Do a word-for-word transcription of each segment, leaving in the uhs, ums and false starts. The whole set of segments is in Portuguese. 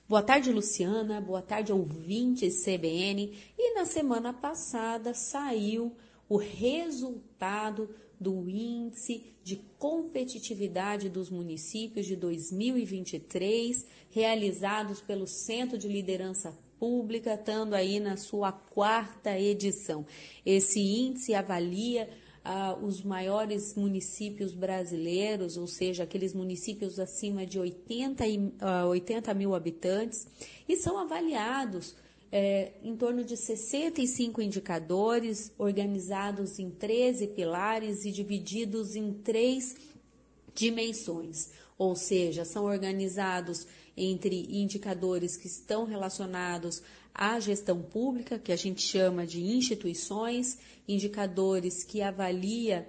Boa tarde, Luciana. Boa tarde, ouvintes C B N. E na semana passada saiu o resultado do Índice de Competitividade dos Municípios de dois mil e vinte e três, realizados pelo Centro de Liderança Pública, estando aí na sua quarta edição. Esse índice avalia Uh, os maiores municípios brasileiros, ou seja, aqueles municípios acima de oitenta, e, uh, oitenta mil habitantes, e são avaliados eh, em torno de sessenta e cinco indicadores, organizados em treze pilares e divididos em três dimensões, ou seja, são organizados entre indicadores que estão relacionados à gestão pública, que a gente chama de instituições, indicadores que avalia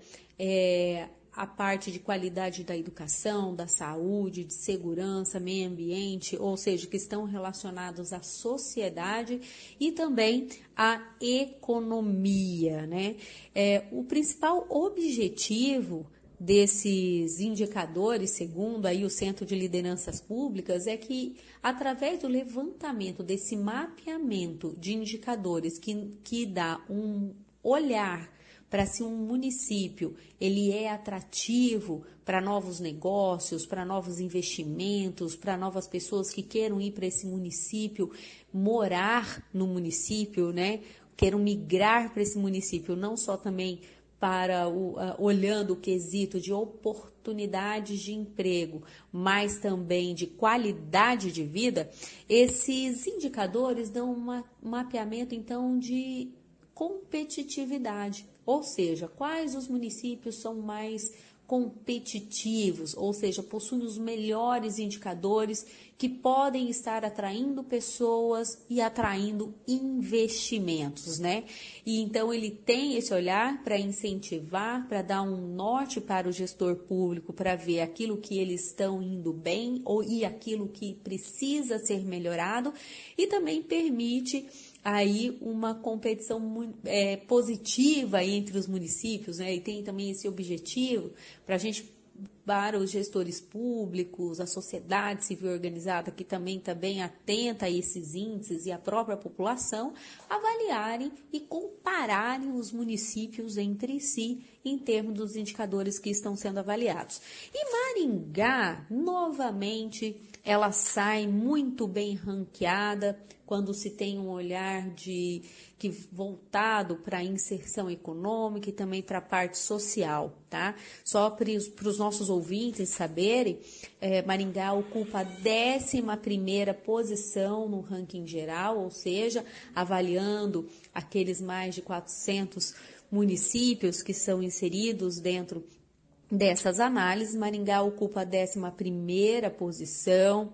é, a parte de qualidade da educação, da saúde, de segurança, meio ambiente, ou seja, que estão relacionados à sociedade e também à economia, né? É, o principal objetivo desses indicadores, segundo aí o Centro de Lideranças Públicas, é que através do levantamento desse mapeamento de indicadores que, que dá um olhar para se um município ele é atrativo para novos negócios, para novos investimentos, para novas pessoas que queiram ir para esse município, morar no município, né? Queiram migrar para esse município, não só também para o, uh, olhando o quesito de oportunidades de emprego, mas também de qualidade de vida, esses indicadores dão um mapeamento, então, de competitividade, ou seja, quais os municípios são mais competitivos, ou seja, possuem os melhores indicadores que podem estar atraindo pessoas e atraindo investimentos, né? E então ele tem esse olhar para incentivar, para dar um norte para o gestor público, para ver aquilo que eles estão indo bem ou e aquilo que precisa ser melhorado, e também permite aí uma competição muito, é, positiva entre os municípios, né? E tem também esse objetivo para a gente, para os gestores públicos, a sociedade civil organizada, que também está bem atenta a esses índices, e a própria população, avaliarem e compararem os municípios entre si em termos dos indicadores que estão sendo avaliados. E Maringá, novamente, ela sai muito bem ranqueada quando se tem um olhar de, que, voltado para a inserção econômica e também para a parte social, tá? Só para os nossos ouvintes saberem, é, Maringá ocupa a décima primeira posição no ranking geral, ou seja, avaliando aqueles mais de quatrocentos municípios que são inseridos dentro dessas análises. Maringá ocupa a décima primeira posição,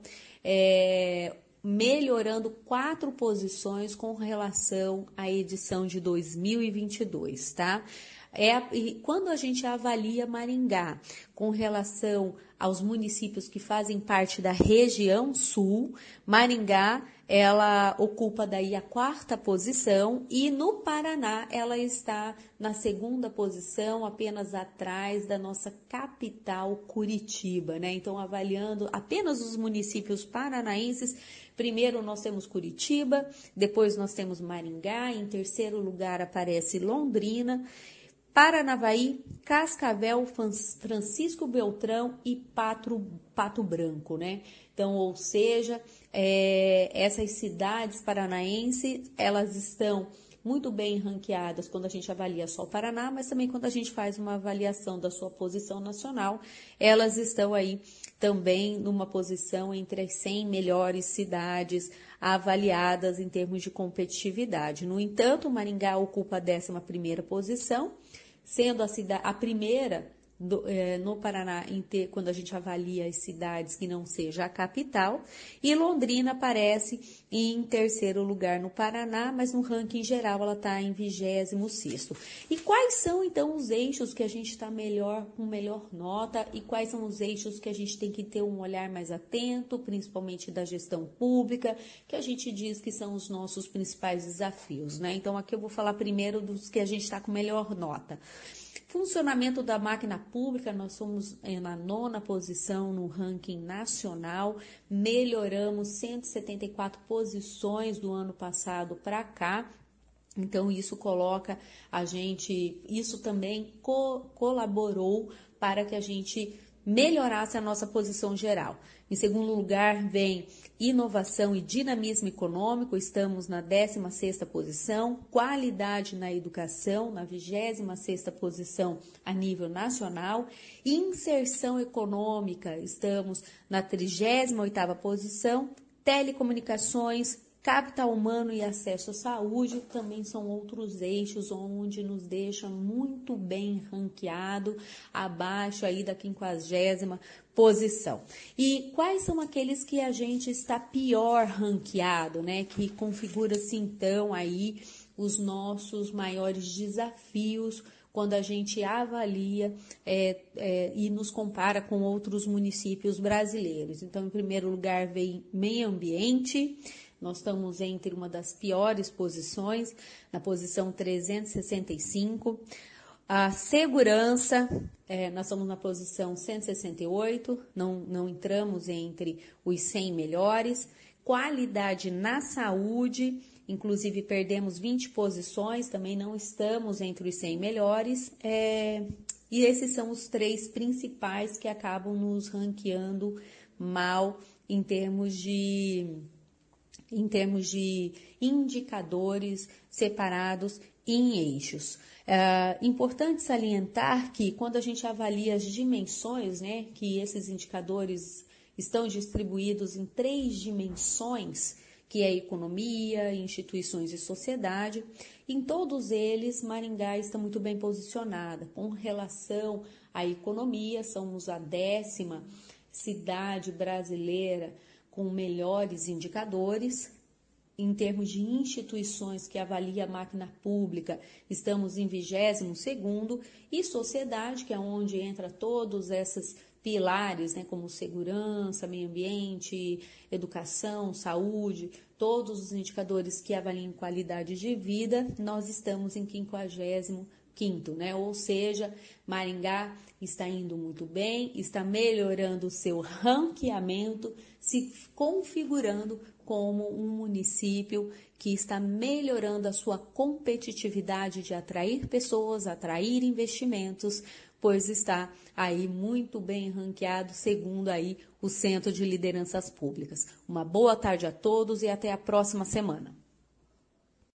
é, melhorando quatro posições com relação à edição de dois mil e vinte e dois, tá? É, e quando a gente avalia Maringá com relação aos municípios que fazem parte da região sul, Maringá, ela ocupa daí a quarta posição, e no Paraná ela está na segunda posição, apenas atrás da nossa capital Curitiba, né? Então, avaliando apenas os municípios paranaenses, primeiro nós temos Curitiba, depois nós temos Maringá, em terceiro lugar aparece Londrina, Paranavaí, Cascavel, Francisco Beltrão e Pato, Pato Branco, né? Então, ou seja, é, essas cidades paranaenses, elas estão muito bem ranqueadas quando a gente avalia só o Paraná, mas também quando a gente faz uma avaliação da sua posição nacional, elas estão aí também numa posição entre as cem melhores cidades avaliadas em termos de competitividade. No entanto, Maringá ocupa a décima primeira posição, sendo a, cidade, a primeira do, é, no Paraná, em ter, quando a gente avalia as cidades que não seja a capital, e Londrina aparece em terceiro lugar no Paraná, mas no ranking geral ela está em vigésimo sexto. E quais são então os eixos que a gente está melhor, com melhor nota, e quais são os eixos que a gente tem que ter um olhar mais atento, principalmente da gestão pública, que a gente diz que são os nossos principais desafios, né? Então aqui eu vou falar primeiro dos que a gente está com melhor nota. Funcionamento da máquina pública, nós somos na nona posição no ranking nacional, melhoramos cento e setenta e quatro posições do ano passado para cá. Então, isso coloca a gente, isso também co- colaborou para que a gente melhorasse a nossa posição geral. Em segundo lugar, vem inovação e dinamismo econômico, estamos na décima sexta posição, qualidade na educação, na vigésima sexta posição a nível nacional, inserção econômica, estamos na trigésima oitava posição, telecomunicações, capital humano e acesso à saúde também são outros eixos onde nos deixa muito bem ranqueado, abaixo aí da quinquagésima posição. E quais são aqueles que a gente está pior ranqueado, né? Que configura-se então aí os nossos maiores desafios quando a gente avalia é, é, e nos compara com outros municípios brasileiros. Então, em primeiro lugar, vem meio ambiente. Nós estamos entre uma das piores posições, na posição trezentos e sessenta e cinco. A segurança, é, nós estamos na posição cento e sessenta e oito, não, não entramos entre os cem melhores. Qualidade na saúde, inclusive perdemos vinte posições, também não estamos entre os cem melhores. É, e esses são os três principais que acabam nos ranqueando mal em termos de... em termos de indicadores separados em eixos. É importante salientar que quando a gente avalia as dimensões, né, que esses indicadores estão distribuídos em três dimensões, que é economia, instituições e sociedade, em todos eles Maringá está muito bem posicionada. Com relação à economia, somos a décima cidade brasileira com melhores indicadores. Em termos de instituições que avalia a máquina pública, estamos em vigésimo segundo, e sociedade, que é onde entra todos esses pilares, né, como segurança, meio ambiente, educação, saúde, todos os indicadores que avaliam qualidade de vida, nós estamos em quinquagésimo quinto, né? Ou seja, Maringá está indo muito bem, está melhorando o seu ranqueamento, se configurando como um município que está melhorando a sua competitividade de atrair pessoas, atrair investimentos, pois está aí muito bem ranqueado segundo aí o Centro de Lideranças Públicas. Uma boa tarde a todos e até a próxima semana.